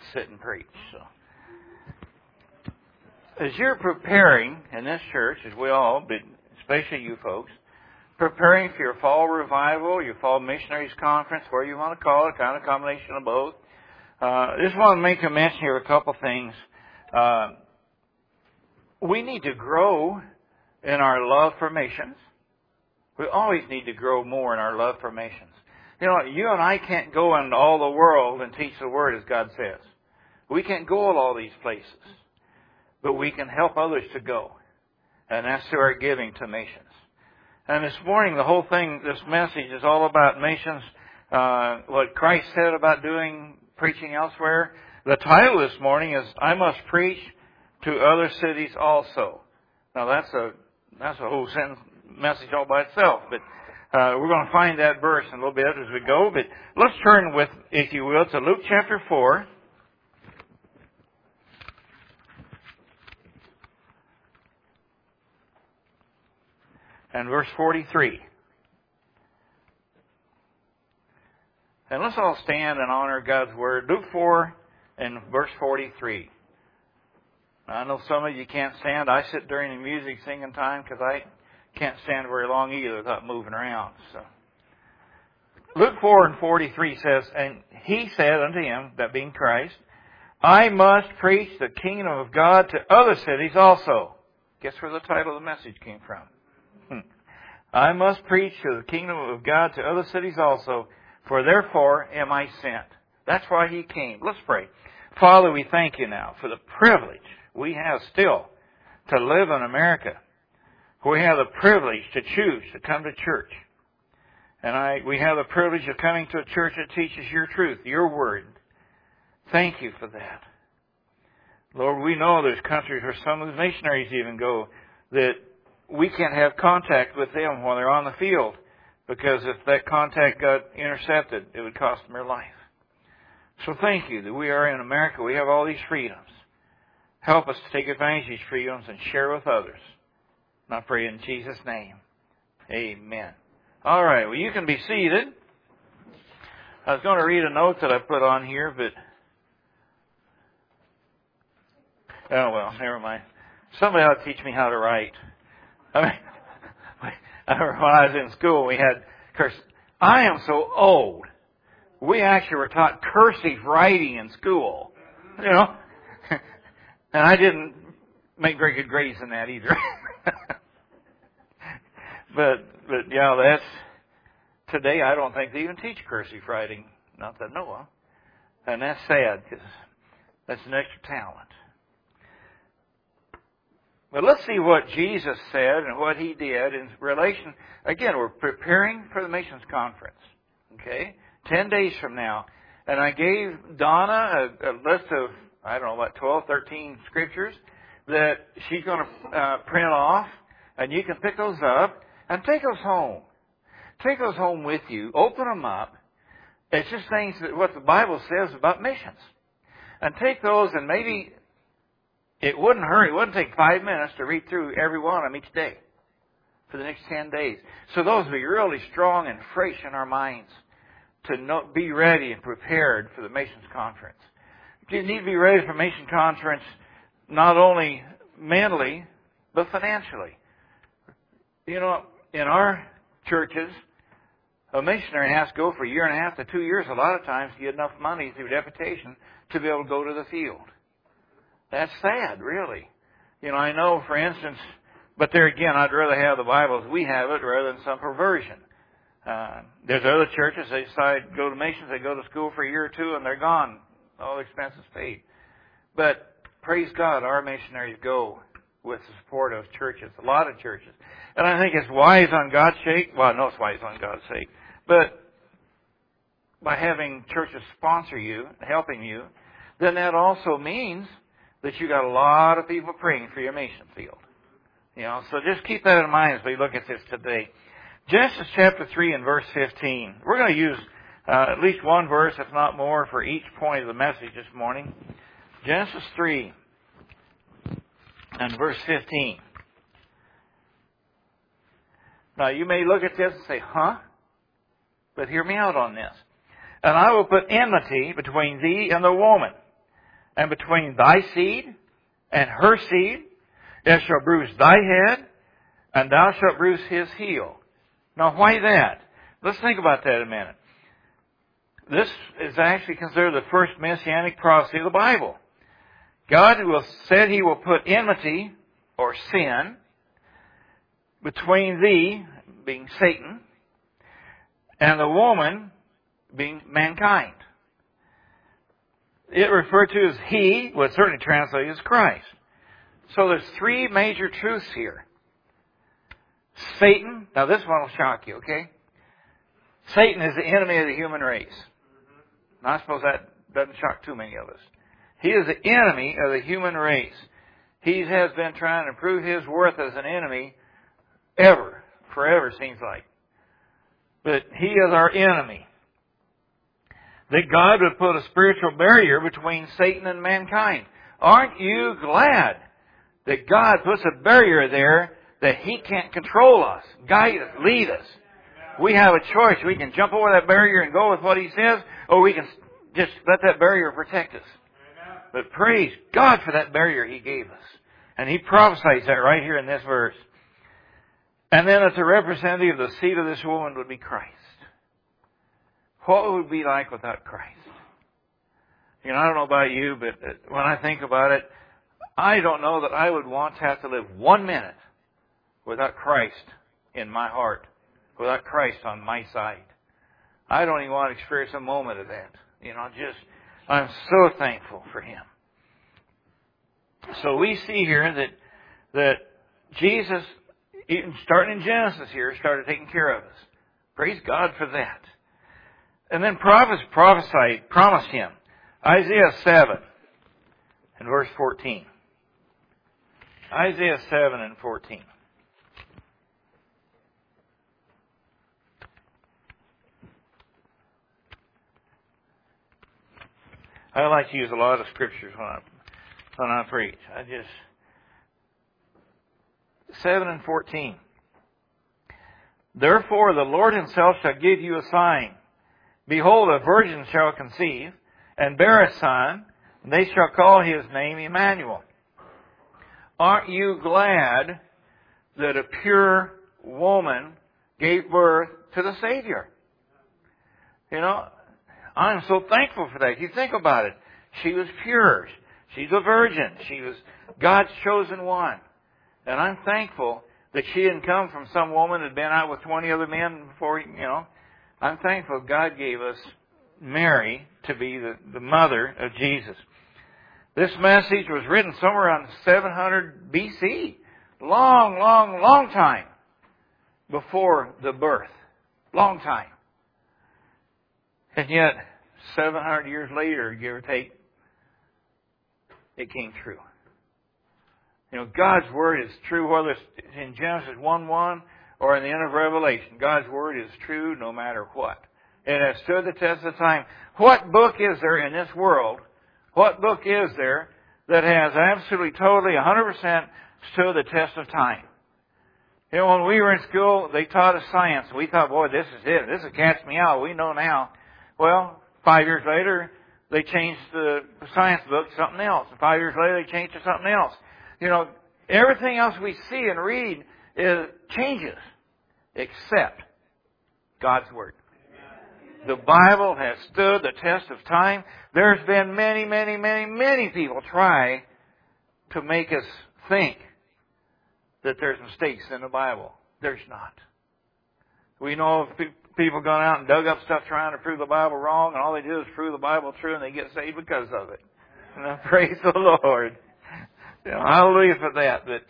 sit and preach. So, as you're preparing in this church, as we all, but especially you folks, preparing for your fall revival, your fall missionaries conference, whatever you want to call it, kind of combination of both. I just want to make a mention here of a couple things. We need to grow in our love for missions. We always need to grow more in our love for missions. You know, you and I can't go into all the world and teach the Word as God says. We can't go to all these places. But we can help others to go. And that's through our giving to missions. And this morning, the whole thing, this message is all about missions. What Christ said about preaching elsewhere. The title this morning is, I Must Preach to Other Cities Also. Now that's a whole sentence, message all by itself. But we're going to find that verse in a little bit as we go. But let's turn with, if you will, to Luke chapter 4. And verse 43. And let's all stand and honor God's Word. Luke 4 and verse 43. I know some of you can't stand. I sit during the music singing time because I can't stand very long either without moving around. So, Luke 4 and 43 says, and he said unto him, that being Christ, I must preach the kingdom of God to other cities also. Guess where the title of the message came from? I must preach to the kingdom of God to other cities also, for therefore am I sent. That's why He came. Let's pray. Father, we thank You now for the privilege we have still to live in America. We have the privilege to choose to come to church. And we have the privilege of coming to a church that teaches Your truth, Your Word. Thank You for that. Lord, we know there's countries where some of the missionaries even go that we can't have contact with them while they're on the field, because if that contact got intercepted, it would cost them their life. So thank You that we are in America. We have all these freedoms. Help us to take advantage of these freedoms and share with others. And I pray in Jesus' name. Amen. All right. Well, you can be seated. I was going to read a note that I put on here, but oh well, never mind. Somebody ought to teach me how to write. I mean, I remember when I was in school, we had cursive. I am so old. We actually were taught cursive writing in school, you know, and I didn't make very good grades in that either. but yeah, that's today. I don't think they even teach cursive writing, not that I know of, and that's sad because that's an extra talent. But let's see what Jesus said and what He did in relation. Again, we're preparing for the missions conference. Okay? 10 days from now. And I gave Donna a list of, 12, 13 scriptures that she's going to print off. And you can pick those up and take those home. Take those home with you. Open them up. It's just things that what the Bible says about missions. And take those and maybe it wouldn't hurt. It wouldn't take 5 minutes to read through every one of them each day for the next 10 days. So those will be really strong and fresh in our minds to be ready and prepared for the missions conference. You need to be ready for mission conference not only mentally, but financially. You know, in our churches, a missionary has to go for a year and a half to 2 years a lot of times to get enough money through deputation to be able to go to the field. That's sad, really. You know, I know, for instance, but there again, I'd rather have the Bible as we have it rather than some perversion. There's other churches, they decide to go to missions, they go to school for a year or two, and they're gone. All the expenses paid. But praise God, our missionaries go with the support of churches, a lot of churches. And I think it's wise on God's sake. Well, I know it's wise on God's sake. But by having churches sponsor you, helping you, then that also means that you got a lot of people praying for your mission field. You know, so just keep that in mind as we look at this today. Genesis chapter 3 and verse 15. We're going to use at least one verse, if not more, for each point of the message this morning. Genesis 3 and verse 15. Now, you may look at this and say, huh? But hear me out on this. And I will put enmity between thee and the woman, and between thy seed and her seed, it shall bruise thy head, and thou shalt bruise his heel. Now, why that? Let's think about that a minute. This is actually considered the first messianic prophecy of the Bible. God said He will put enmity, or sin, between thee, being Satan, and the woman, being mankind. It referred to as he, was certainly translated as Christ. So there's three major truths here. Satan, now this one will shock you, okay? Satan is the enemy of the human race. Now I suppose that doesn't shock too many of us. He is the enemy of the human race. He has been trying to prove his worth as an enemy forever seems like. But he is our enemy. That God would put a spiritual barrier between Satan and mankind. Aren't you glad that God puts a barrier there that He can't control us, guide us, lead us? We have a choice. We can jump over that barrier and go with what He says, or we can just let that barrier protect us. But praise God for that barrier He gave us. And He prophesies that right here in this verse. And then that the representative of the seed of this woman would be Christ. What would it be like without Christ? You know, I don't know about you, but when I think about it, I don't know that I would want to have to live 1 minute without Christ in my heart, without Christ on my side. I don't even want to experience a moment of that. You know, I'm so thankful for Him. So we see here that Jesus, even starting in Genesis here, started taking care of us. Praise God for that. And then prophets promised Him. Isaiah 7 and verse 14. Isaiah 7 and 14. I like to use a lot of scriptures when I preach. 7 and 14. Therefore the Lord Himself shall give you a sign. Behold, a virgin shall conceive, and bear a son, and they shall call His name Emmanuel. Aren't you glad that a pure woman gave birth to the Savior? You know, I'm so thankful for that. You think about it. She was pure. She's a virgin. She was God's chosen one. And I'm thankful that she didn't come from some woman that had been out with 20 other men before, you know. I'm thankful God gave us Mary to be the mother of Jesus. This message was written somewhere around 700 BC. Long time before the birth. Long time. And yet, 700 years later, give or take, it came true. You know, God's Word is true, whether it's in Genesis 1:1 or in the end of Revelation. God's Word is true no matter what. It has stood the test of time. What book is there in this world, what book is there that has absolutely, totally, 100% stood the test of time? You know, when we were in school, they taught us science. We thought, boy, this is it. This will catch me out. We know now. Well, 5 years later, they changed the science book to something else. And 5 years later, they changed to something else. You know, everything else we see and read changes except God's Word. The Bible has stood the test of time. There's been many people try to make us think that there's mistakes in the Bible. There's not. We know of people gone out and dug up stuff trying to prove the Bible wrong, and all they do is prove the Bible true, and they get saved because of it. And I praise the Lord. You know, hallelujah for that. But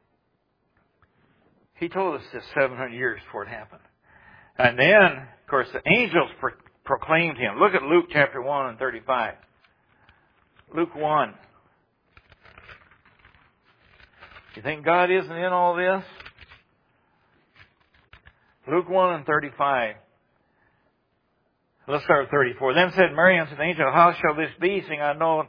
He told us this 700 years before it happened. And then, of course, the angels proclaimed Him. Look at Luke chapter 1 and 35. Luke 1. You think God isn't in all this? Luke 1 and 35. Let's start with 34. Then said Mary unto the angel, How shall this be, seeing I know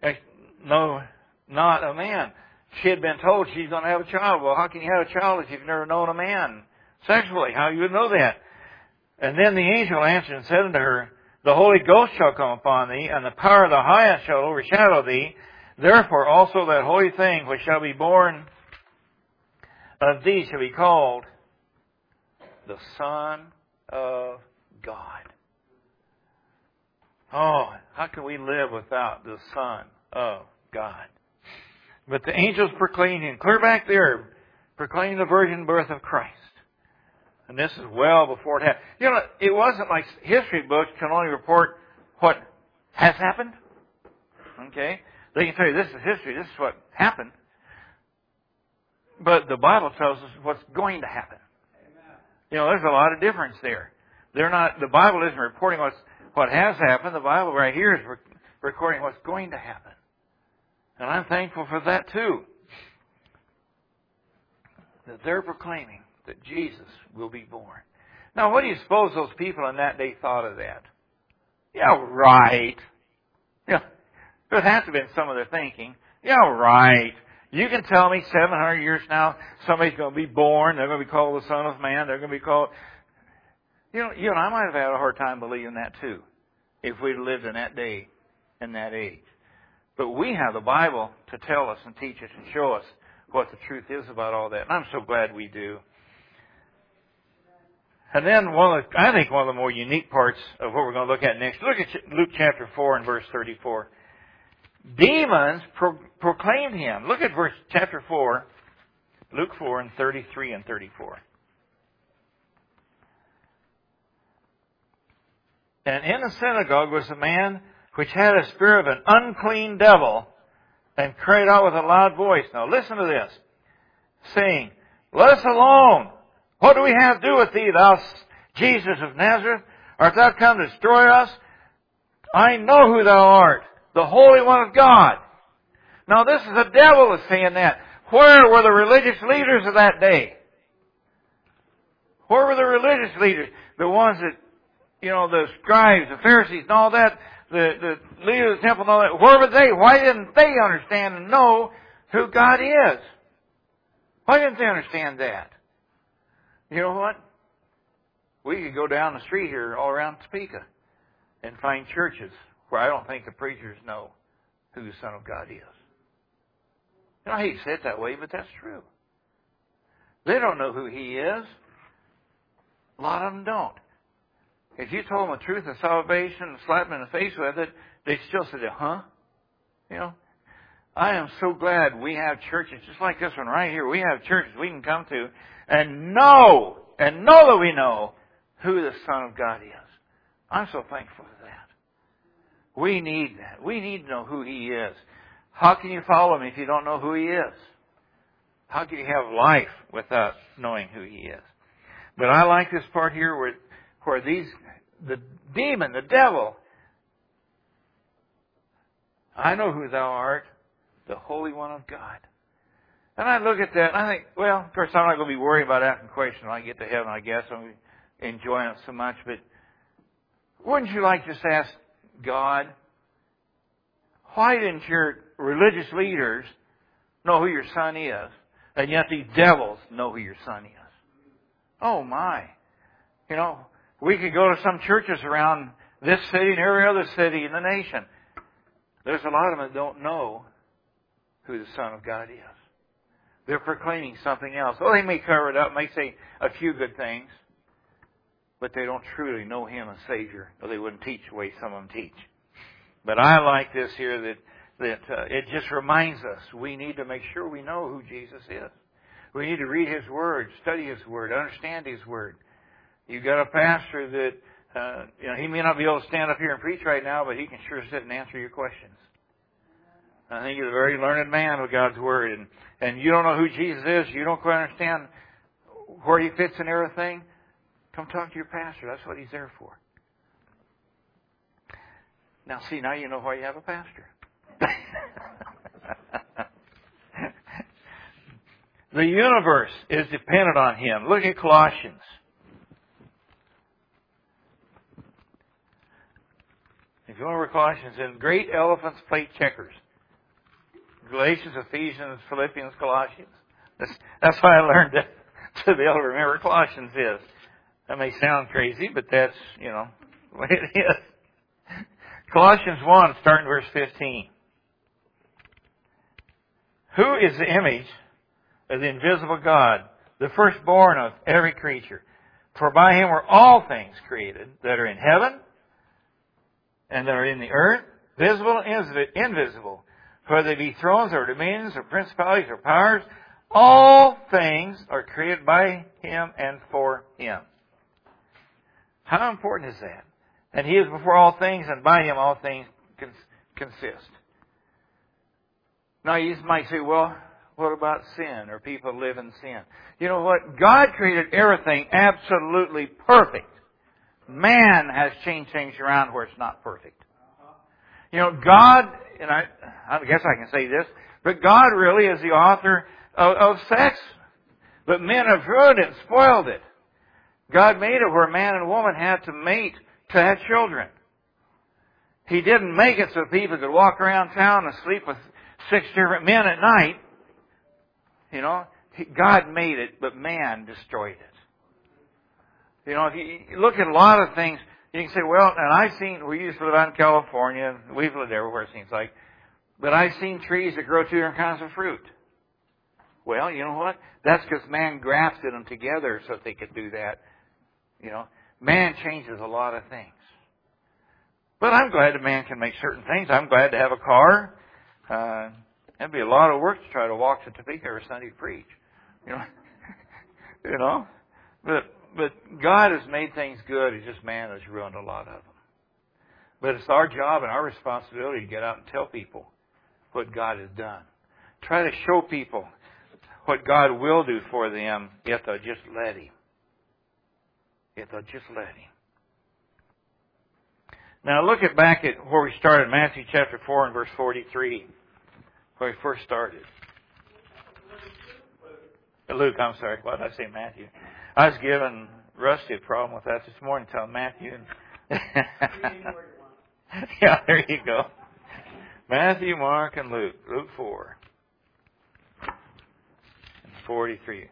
not a man? She had been told she's going to have a child. Well, how can you have a child if you've never known a man sexually? How you would know that? And then the angel answered and said unto her, The Holy Ghost shall come upon thee, and the power of the Highest shall overshadow thee. Therefore also that holy thing which shall be born of thee shall be called the Son of God. Oh, how can we live without the Son of God? But the angels proclaimed him. Clear back there, proclaiming the virgin birth of Christ. And this is well before it happened. You know, it wasn't like history books can only report what has happened. Okay? They can tell you this is history, this is what happened. But the Bible tells us what's going to happen. Amen. You know, there's a lot of difference there. The Bible isn't reporting what has happened. The Bible right here is recording what's going to happen. And I'm thankful for that too. That they're proclaiming that Jesus will be born. Now, what do you suppose those people in that day thought of that? Yeah, right. Yeah, there has to have been some of their thinking. Yeah, right. You can tell me 700 years now somebody's going to be born. They're going to be called the Son of Man. They're going to be called... You and I might have had a hard time believing that too, if we'd lived in that day, in that age. But we have the Bible to tell us and teach us and show us what the truth is about all that. And I'm so glad we do. And then I think one of the more unique parts of what we're going to look at next, look at Luke chapter 4 and verse 34. Demons proclaimed him. Look at chapter 4, Luke 4 and 33 and 34. And in the synagogue was a man which had a spirit of an unclean devil, and cried out with a loud voice. Now listen to this, saying, Let us alone. What do we have to do with thee, thou Jesus of Nazareth? Art thou come to destroy us? I know who thou art, the Holy One of God. Now this is the devil that's saying that. Where were the religious leaders of that day? Where were the religious leaders? The ones that, the scribes, the Pharisees and all that, the leaders of the temple and all that. Where were they? Why didn't they understand and know who God is? Why didn't they understand that? You know what? We could go down the street here all around Topeka and find churches where I don't think the preachers know who the Son of God is. I hate to say it that way, but that's true. They don't know who He is. A lot of them don't. If you told them the truth of salvation and slapped them in the face with it, they'd still say, huh? I am so glad we have churches just like this one right here. We have churches we can come to and know that we know who the Son of God is. I'm so thankful for that. We need that. We need to know who He is. How can you follow Him if you don't know who He is? How can you have life without knowing who He is? But I like this part here where the demon, the devil, I know who thou art, the Holy One of God. And I look at that and I think, well, of course I'm not going to be worried about asking questions when I get to heaven, I guess. I'm enjoying it so much. But wouldn't you like to just ask God, why didn't your religious leaders know who your Son is, and yet these devils know who your Son is? Oh my. We could go to some churches around this city and every other city in the nation. There's a lot of them that don't know who the Son of God is. They're proclaiming something else. Oh, they may cover it up, may say a few good things, but they don't truly know Him as Savior, or they wouldn't teach the way some of them teach. But I like this here that it just reminds us we need to make sure we know who Jesus is. We need to read His Word, study His Word, understand His Word. You've got a pastor that, he may not be able to stand up here and preach right now, but he can sure sit and answer your questions. I think he's a very learned man with God's Word. And you don't know who Jesus is, you don't quite understand where He fits in everything, come talk to your pastor. That's what he's there for. Now you know why you have a pastor. The universe is dependent on Him. Look at Colossians. If you want to read Colossians, in great elephants play checkers. Galatians, Ephesians, Philippians, Colossians. That's why I learned to be able to remember Colossians is. That may sound crazy, but that's, the way it is. Colossians 1, starting verse 15. Who is the image of the invisible God, the firstborn of every creature? For by him were all things created that are in heaven and that are in the earth, visible and invisible, whether they be thrones or dominions or principalities or powers. All things are created by him and for him. How important is that? And he is before all things, and by him all things consist. Now you might say, well, what about sin, or people live in sin? You know what? God created everything absolutely perfect. Man has changed things around where it's not perfect. You know, God, and I guess I can say this, but God really is the author of sex. But men have ruined it and spoiled it. God made it where man and woman had to mate to have children. He didn't make it so people could walk around town and sleep with 6 different men at night. You know, God made it, but man destroyed it. You know, if you look at a lot of things, you can say, well, and we used to live out in California, and we've lived everywhere it seems like, but I've seen trees that grow 2 different kinds of fruit. Well, you know what? That's because man grafted them together so that they could do that. You know, man changes a lot of things. But I'm glad that man can make certain things. I'm glad to have a car. That'd be a lot of work to try to walk to Topeka every Sunday to preach. You know, but God has made things good. It's just man has ruined a lot of them. But it's our job and our responsibility to get out and tell people what God has done. Try to show people what God will do for them if they'll just let Him. If they'll just let Him. Now look back at where we started, Matthew chapter 4 and verse 43, where we first started. Luke, I'm sorry. Why did I say Matthew? I was giving Rusty a problem with that this morning, telling Matthew. Yeah, there you go. Matthew, Mark, and Luke. Luke 4. 43.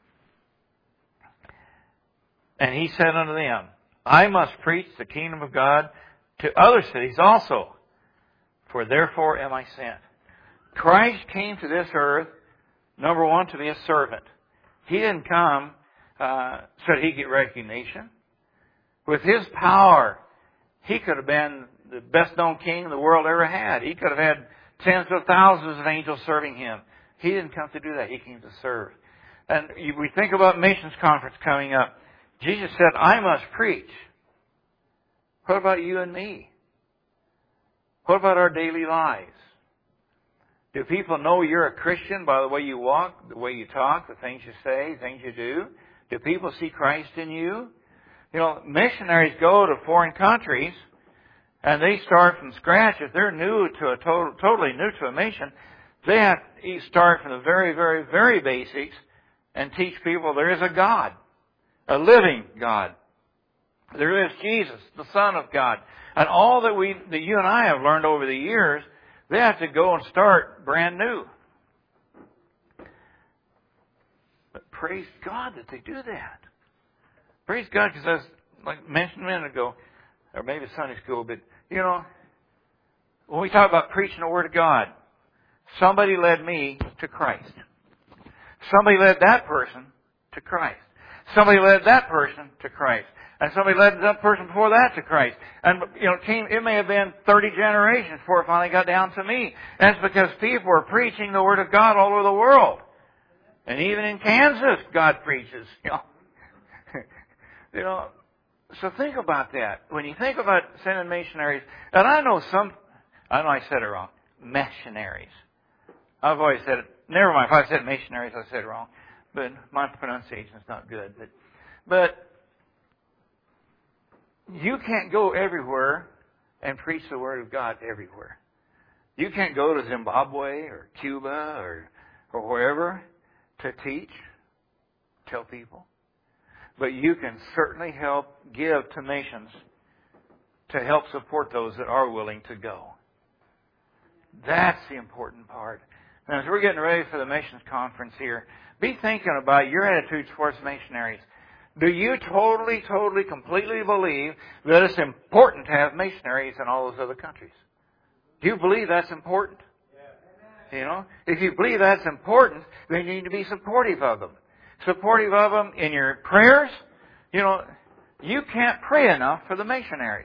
And he said unto them, I must preach the kingdom of God to other cities also, for therefore am I sent. Christ came to this earth, number one, to be a servant. He didn't come so that he'd get recognition. With his power, he could have been the best known king the world ever had. He could have had tens of thousands of angels serving him. He didn't come to do that. He came to serve. And we think about missions conference coming up. Jesus said, I must preach. What about you and me? What about our daily lives? Do people know you're a Christian by the way you walk, the way you talk, the things you say, things you do? Do people see Christ in you? You know, missionaries go to foreign countries and they start from scratch. If they're new to totally new to a mission, they have to start from the very, very, very basics and teach people there is a God, a living God. There is Jesus, the Son of God. And all that you and I have learned over the years, they have to go and start brand new. But praise God that they do that. Praise God, because as like mentioned a minute ago, or maybe Sunday school, but you know, when we talk about preaching the Word of God, somebody led me to Christ. Somebody led that person to Christ. Somebody led that person to Christ. And somebody led that person before that to Christ. And, you know, it may have been 30 generations before it finally got down to me. And it's because people are preaching the Word of God all over the world. And even in Kansas, God preaches, you know. You know, so think about that. When you think about sending missionaries, and I know I said it wrong, missionaries. I've always said it, never mind, if I said missionaries, I said it wrong. But my pronunciation is not good. But you can't go everywhere and preach the Word of God everywhere. You can't go to Zimbabwe or Cuba or wherever to teach, tell people. But you can certainly help give to missions to help support those that are willing to go. That's the important part. And as we're getting ready for the missions conference here, be thinking about your attitudes towards missionaries. Do you totally, completely believe that it's important to have missionaries in all those other countries? Do you believe that's important? You know, if you believe that's important, then you need to be supportive of them. Supportive of them in your prayers. You know, you can't pray enough for the missionaries.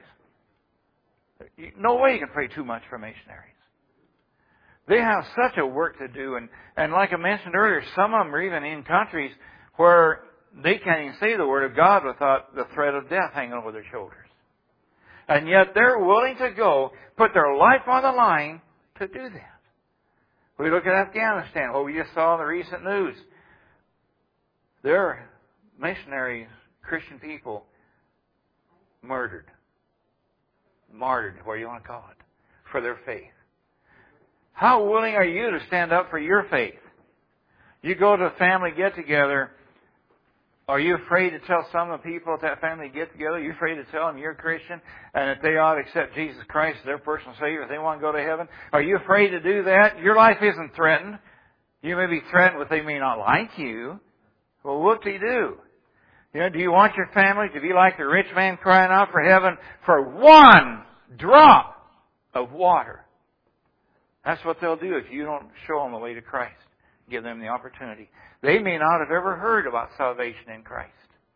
No way you can pray too much for missionaries. They have such a work to do, and like I mentioned earlier, some of them are even in countries where they can't even say the Word of God without the threat of death hanging over their shoulders. And yet they're willing to go, put their life on the line to do that. We look at Afghanistan, what we just saw in the recent news. There are missionaries, Christian people, martyred, whatever you want to call it, for their faith. How willing are you to stand up for your faith? You go to a family get-together. Are you afraid to tell some of the people at that family get-together? Are you afraid to tell them you're a Christian and that they ought to accept Jesus Christ as their personal Savior if they want to go to heaven? Are you afraid to do that? Your life isn't threatened. You may be threatened with they may not like you. Well, what do you do? You know, do you want your family to be like the rich man crying out for heaven for one drop of water? That's what they'll do if you don't show them the way to Christ. Give them the opportunity. They may not have ever heard about salvation in Christ.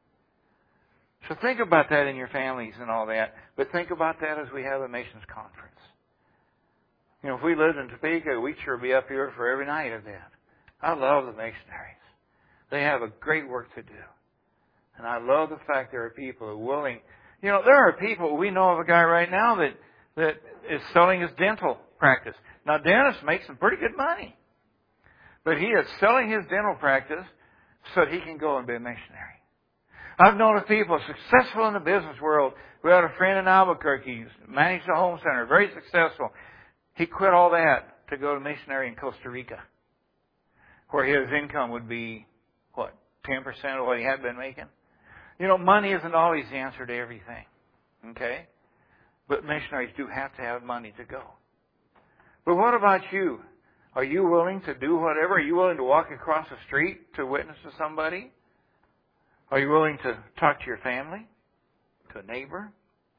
So think about that in your families and all that. But think about that as we have a missions conference. You know, if we lived in Topeka, we'd sure be up here for every night of that. I love the missionaries. They have a great work to do. And I love the fact there are people who are willing. You know, there are people, we know of a guy right now that is selling his dental practice. Now, dentists make some pretty good money. But he is selling his dental practice so that he can go and be a missionary. I've known of people successful in the business world. We had a friend in Albuquerque, managed a home center, very successful. He quit all that to go to missionary in Costa Rica, where his income would be, 10% of what he had been making? You know, money isn't always the answer to everything. Okay? But missionaries do have to have money to go. But what about you? Are you willing to do whatever? Are you willing to walk across the street to witness to somebody? Are you willing to talk to your family? To a neighbor?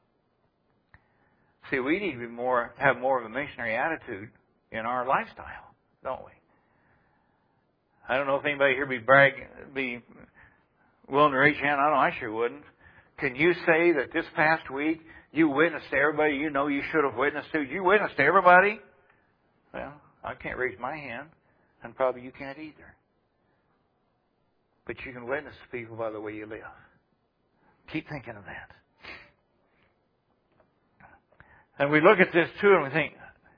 See, we need to have more of a missionary attitude in our lifestyle, don't we? I don't know if anybody here be willing to raise your hand. I know I sure wouldn't. Can you say that this past week you witnessed to everybody you know you should have witnessed to? You witnessed to everybody? Well, I can't raise my hand, and probably you can't either. But you can witness to people by the way you live. Keep thinking of that. And we look at this too and we think,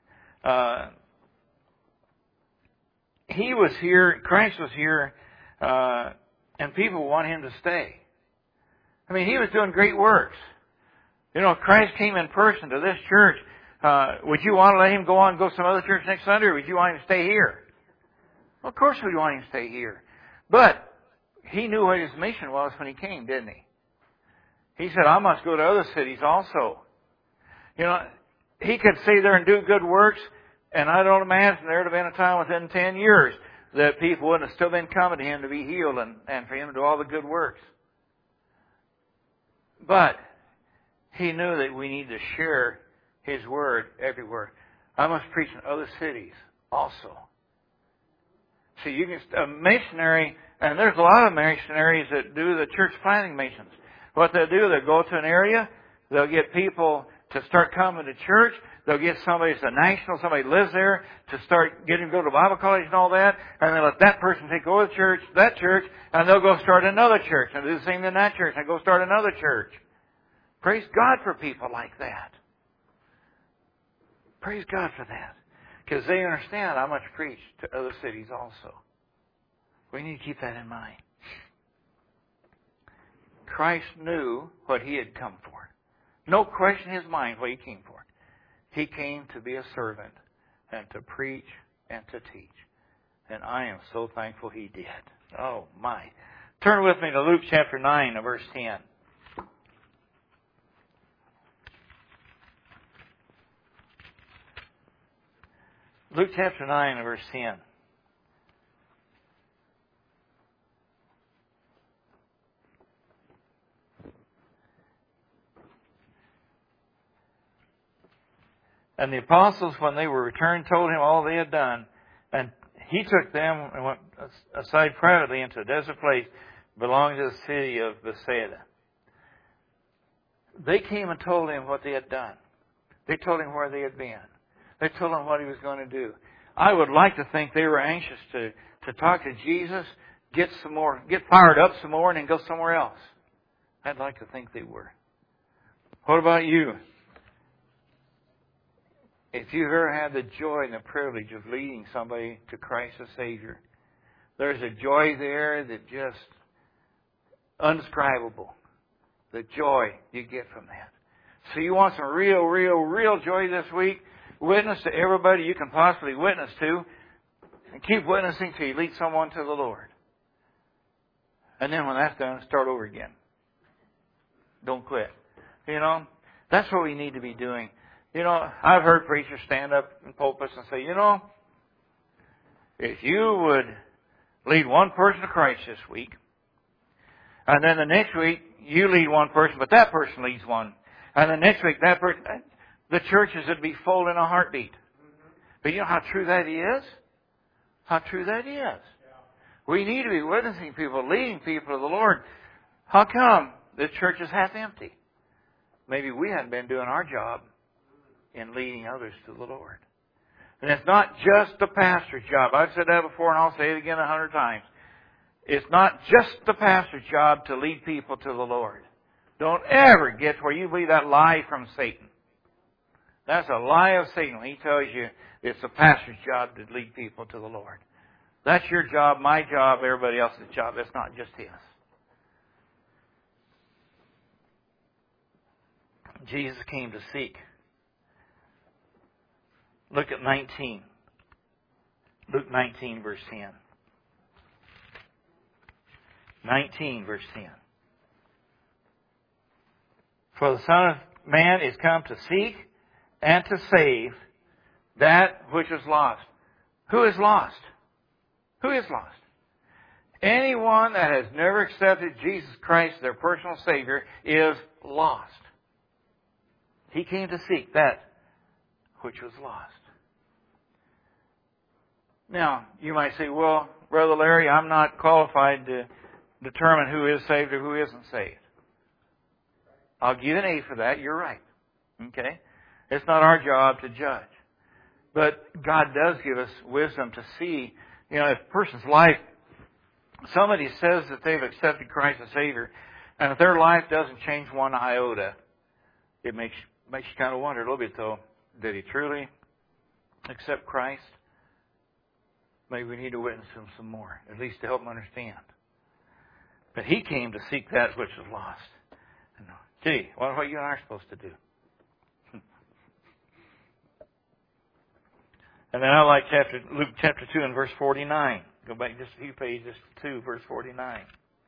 he was here, Christ was here, and people want him to stay. I mean, he was doing great works. You know, if Christ came in person to this church, would you want to let him go on and go to some other church next Sunday, or would you want him to stay here? Well, of course we'd want him to stay here. But he knew what his mission was when he came, didn't he? He said, I must go to other cities also. You know, he could stay there and do good works, and I don't imagine there would have been a time within 10 years that people wouldn't have still been coming to him to be healed and for him to do all the good works. But he knew that we need to share his word everywhere. I must preach in other cities also. See, you can, a missionary, and there's a lot of missionaries that do the church planting missions. What they'll do, they'll go to an area, they'll get people to start coming to church, they'll get somebody that's a national, somebody who lives there, to start getting them to go to Bible college and all that, and they'll let that person take over that church, and they'll go start another church, and do the same in that church, and go start another church. Praise God for people like that. Praise God for that. Because they understand I must preach to other cities also. We need to keep that in mind. Christ knew what he had come for. No question in his mind what he came for. He came to be a servant and to preach and to teach. And I am so thankful he did. Oh my. Turn with me to Luke chapter 9 and verse 10. Luke chapter 9 and verse 10. And the apostles, when they were returned, told him all they had done. And he took them and went aside privately into a desert place belonging to the city of Bethsaida. They came and told him what they had done. They told him where they had been. They told him what he was going to do. I would like to think they were anxious to talk to Jesus, get fired up some more, and then go somewhere else. I'd like to think they were. What about you? If you've ever had the joy and the privilege of leading somebody to Christ as Savior, there's a joy there that just undescribable. The joy you get from that. So you want some real joy this week? Witness to everybody you can possibly witness to. And keep witnessing till you lead someone to the Lord. And then when that's done, start over again. Don't quit. You know, that's what we need to be doing. You know, I've heard preachers stand up in pulpits and say, you know, if you would lead one person to Christ this week, and then the next week you lead one person, but that person leads one, and the next week that person, the churches would be full in a heartbeat. But you know how true that is? How true that is. We need to be witnessing people, leading people to the Lord. How come the church is half empty? Maybe we hadn't been doing our job in leading others to the Lord. And it's not just the pastor's job. I've said that before and I'll say it again 100 times. It's not just the pastor's job to lead people to the Lord. Don't ever get where you believe that lie from Satan. That's a lie of Satan when he tells you it's the pastor's job to lead people to the Lord. That's your job, my job, everybody else's job. That's not just his. Jesus came to seek. Look at 19. Luke 19, verse 10. 19, verse 10. For the Son of Man is come to seek and to save that which is lost. Who is lost? Who is lost? Anyone that has never accepted Jesus Christ, their personal Savior, is lost. He came to seek that which was lost. Now, you might say, well, Brother Larry, I'm not qualified to determine who is saved or who isn't saved. I'll give you an A for that. You're right. Okay? It's not our job to judge. But God does give us wisdom to see, you know, if a person's life, somebody says that they've accepted Christ as Savior, and if their life doesn't change one iota, it makes you kind of wonder a little bit, though, did he truly accept Christ? Maybe we need to witness him some more, at least to help him understand. But he came to seek that which was lost. And, gee, what you and I are supposed to do? And then I like Luke chapter 2 and verse 49. Go back just a few pages to 2, verse 49.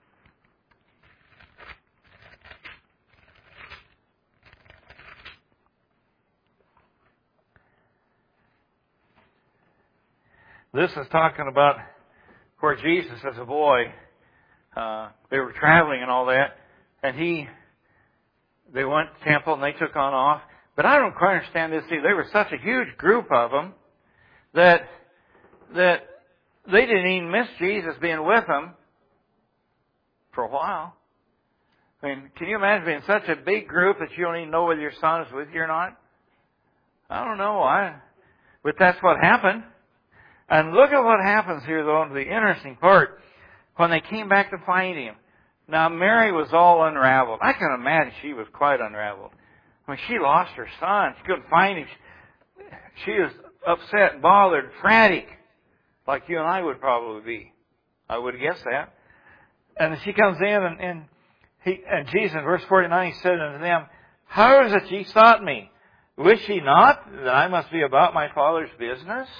This is talking about where Jesus, as a boy, they were traveling and all that, and they went to the temple and they took on off. But I don't quite understand this either. There was such a huge group of them that they didn't even miss Jesus being with them for a while. I mean, can you imagine being such a big group that you don't even know whether your son is with you or not? I don't know. But that's what happened. And look at what happens here, though, the interesting part. When they came back to find him. Now, Mary was all unraveled. I can imagine she was quite unraveled. When she lost her son, she couldn't find him. She was upset, bothered, frantic, like you and I would probably be. I would guess that. And she comes in, and Jesus, in verse 49, he said unto them, How is it ye sought me? Wish ye not that I must be about my Father's business?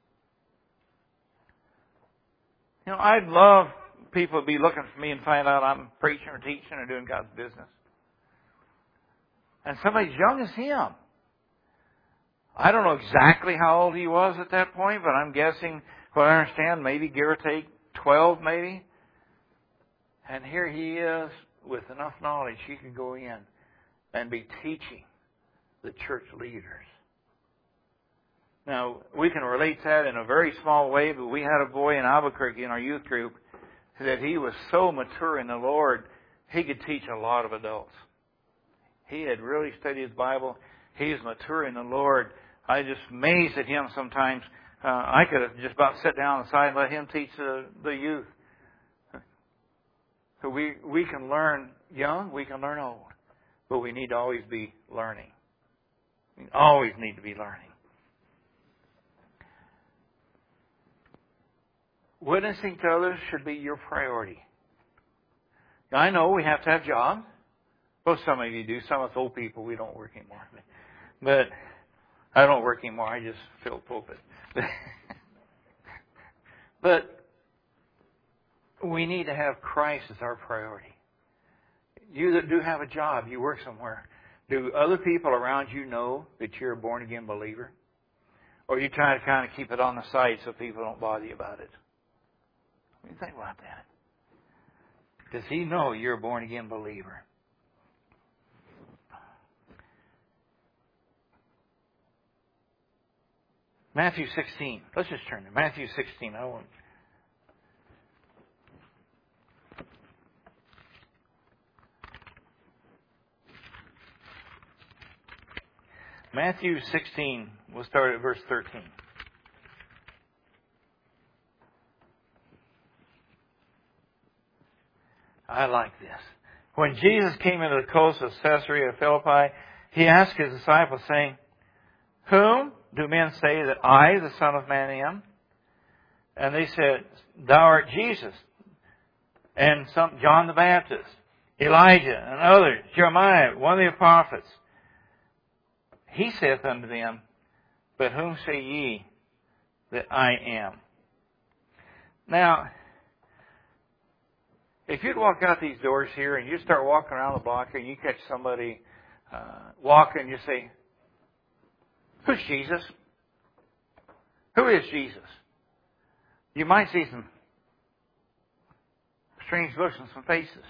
You know, I'd love people to be looking for me and find out I'm preaching or teaching or doing God's business. And somebody as young as him. I don't know exactly how old he was at that point, but I'm guessing, what I understand, maybe give or take 12 maybe. And here he is with enough knowledge he can go in and be teaching the church leaders Now, we can relate that in a very small way, but we had a boy in Albuquerque in our youth group that he was so mature in the Lord, he could teach a lot of adults. He had really studied his Bible. He was mature in the Lord. I just amazed at him sometimes. I could have just about sat down on the side and let him teach the youth. So we can learn young, we can learn old, but we need to always be learning. We always need to be learning. Witnessing to others should be your priority. Now, I know we have to have jobs. Well, some of you do. Some of us old people, we don't work anymore. But I don't work anymore. I just fill pulpit. But we need to have Christ as our priority. You that do have a job, you work somewhere, do other people around you know that you're a born-again believer? Or you try to kind of keep it on the side so people don't bother you about it? What do you think about that? Does he know you're a born-again believer? Matthew 16. Let's just turn to Matthew 16. Matthew 16, we'll start at verse 13. I like this. When Jesus came into the coast of Caesarea Philippi, he asked his disciples, saying, "Whom do men say that I, the Son of Man, am?" And they said, "Thou art Jesus, and some John the Baptist, Elijah, and others, Jeremiah, one of the prophets." He saith unto them, "But whom say ye that I am?" Now, if you'd walk out these doors here and you start walking around the block and you catch somebody walking, you say, "Who's Jesus? Who is Jesus?" You might see some strange looks on some faces.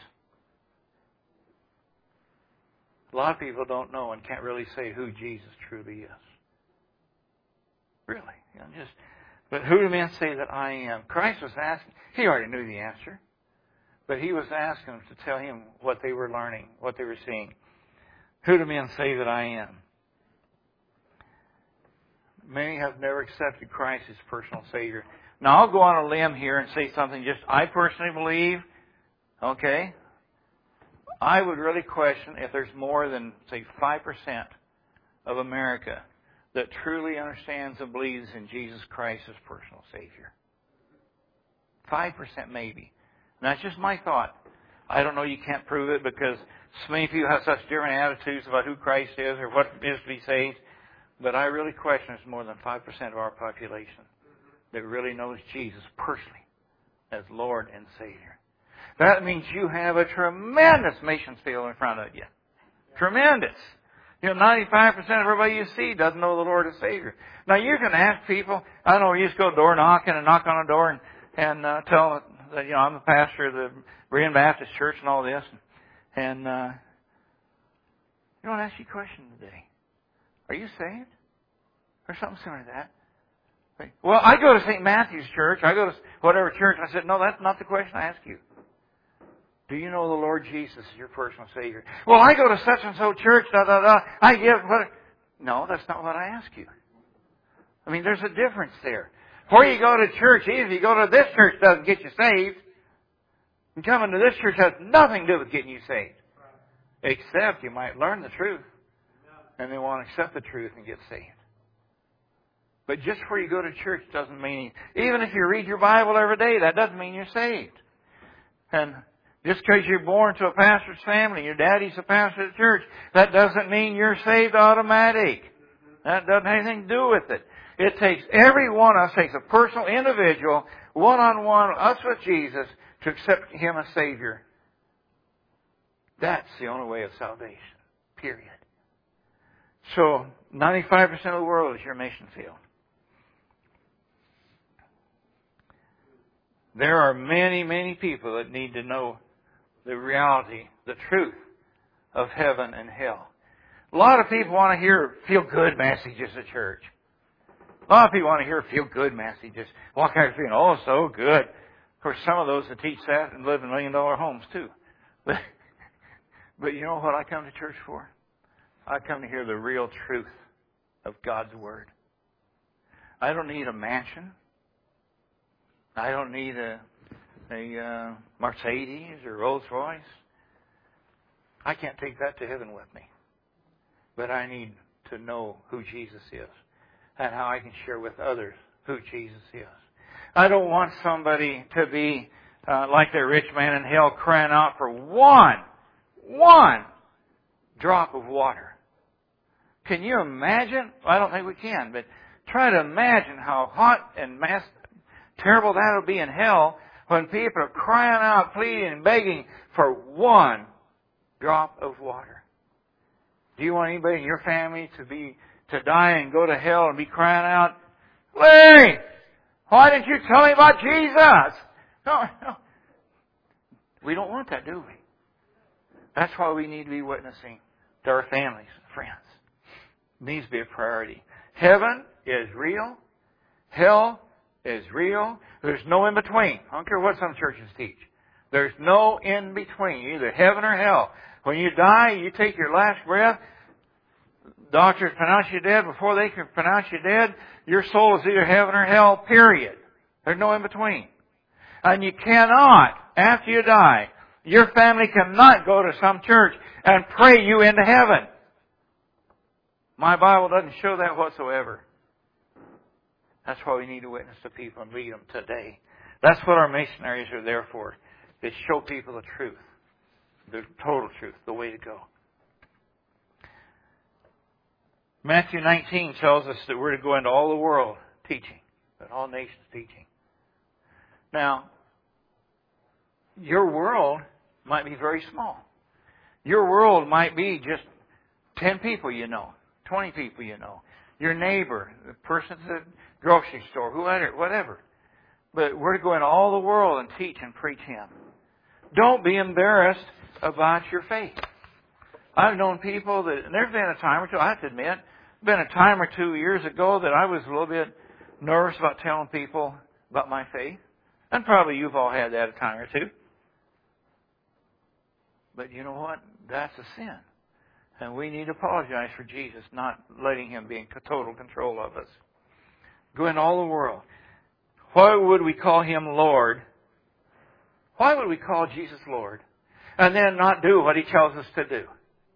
A lot of people don't know and can't really say who Jesus truly is. Really. But who do men say that I am? Christ was asking. He already knew the answer. But he was asking them to tell him what they were learning, what they were seeing. Who do men say that I am? Many have never accepted Christ as personal Savior. Now, I'll go on a limb here and say something just I personally believe. Okay? I would really question if there's more than, say, 5% of America that truly understands and believes in Jesus Christ as personal Savior. 5% maybe. And that's just my thought. I don't know, you can't prove it because so many people have such different attitudes about who Christ is or what it is to be saved. But I really question there's more than 5% of our population that really knows Jesus personally as Lord and Savior. That means you have a tremendous mission field in front of you. Tremendous. 95% of everybody you see doesn't know the Lord as Savior. Now, you can ask people, I don't know, you just go door knocking and knock on a door and tell them that, I'm the pastor of the Berean Baptist Church and all this. And I want to ask you a question today. Are you saved? Or something similar to that. Well, I go to St. Matthew's Church. I go to whatever church. I said, no, that's not the question I ask you. Do you know the Lord Jesus as your personal Savior? Well, I go to such and so church, I give what? No, that's not what I ask you. I mean, there's a difference there. Where you go to church, even if you go to this church, doesn't get you saved. And coming to this church has nothing to do with getting you saved. Except you might learn the truth. And they want to accept the truth and get saved. But just where you go to church doesn't mean, even if you read your Bible every day, that doesn't mean you're saved. And just because you're born to a pastor's family, your daddy's a pastor at church, that doesn't mean you're saved automatic. That doesn't have anything to do with it. It takes every one of us, takes a personal individual, one-on-one, us with Jesus, to accept Him as Savior. That's the only way of salvation. Period. So, 95% of the world is your mission field. There are many, many people that need to know the reality, the truth of heaven and hell. A lot of people want to hear feel-good messages at church. A lot of people want to hear a feel-good message. Just walk out feeling, oh, so good. Of course, some of those that teach that and live in $1 million homes, too. But you know what I come to church for? I come to hear the real truth of God's Word. I don't need a mansion. I don't need a Mercedes or Rolls Royce. I can't take that to heaven with me. But I need to know who Jesus is and how I can share with others who Jesus is. I don't want somebody to be like the rich man in hell crying out for one drop of water. Can you imagine? Well, I don't think we can, but try to imagine how hot and terrible that will be in hell when people are crying out, pleading and begging for one drop of water. Do you want anybody in your family to die and go to hell and be crying out, Larry, why didn't you tell me about Jesus? No. We don't want that, do we? That's why we need to be witnessing to our families and friends. It needs to be a priority. Heaven is real. Hell is real. There's no in between. I don't care what some churches teach. There's no in between, either heaven or hell. When you die, you take your last breath. Doctors pronounce you dead. Before they can pronounce you dead, your soul is either heaven or hell, period. There's no in between. And you cannot, after you die, your family cannot go to some church and pray you into heaven. My Bible doesn't show that whatsoever. That's why we need to witness to people and lead them today. That's what our missionaries are there for, is show people the truth, the total truth, the way to go. Matthew 19 tells us that we're to go into all the world teaching, and all nations teaching. Now, your world might be very small. Your world might be just 10 people you know, 20 people you know, your neighbor, the person at the grocery store, whatever. But we're to go into all the world and teach and preach Him. Don't be embarrassed about your faith. I've known people that, and there's been a time or two, I have to admit, been a time or 2 years ago that I was a little bit nervous about telling people about my faith. And probably you've all had that a time or two. But you know what? That's a sin. And we need to apologize for Jesus not letting Him be in total control of us. Go in all the world. Why would we call Him Lord? Why would we call Jesus Lord and then not do what He tells us to do?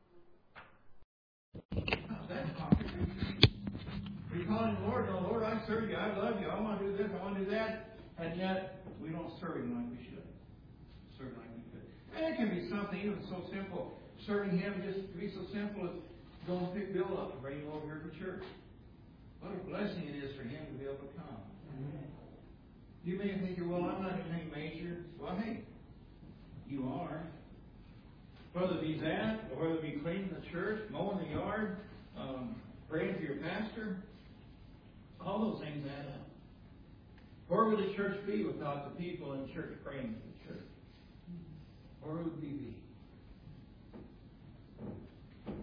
We call Him Lord. No, Lord, I serve You. I love You. I want to do this. I want to do that. And yet, we don't serve Him like we should. Serve Him like we could. And it can be something even so simple. Serving Him just to be so simple as going to pick Bill up and bring him over here to church. What a blessing it is for him to be able to come. Amen. You may think, well, I'm not anything major. Well, hey, you are. Whether it be that, or whether it be cleaning the church, mowing the yard, praying for your pastor, all those things add up. Where would the church be without the people in church praying for the church? Where would we be?